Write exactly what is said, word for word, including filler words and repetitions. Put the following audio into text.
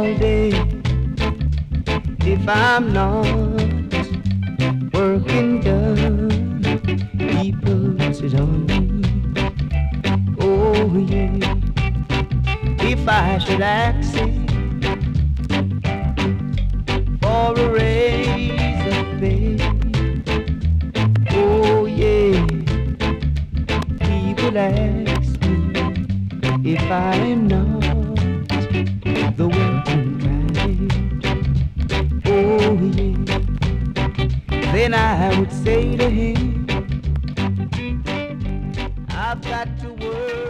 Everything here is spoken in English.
day if I'm not working done. People sit on me. Oh yeah. If I should ask for a raise of pay, oh yeah. People ask me if I am not the working kind. Oh yeah. Then I would say to him, I've got to work.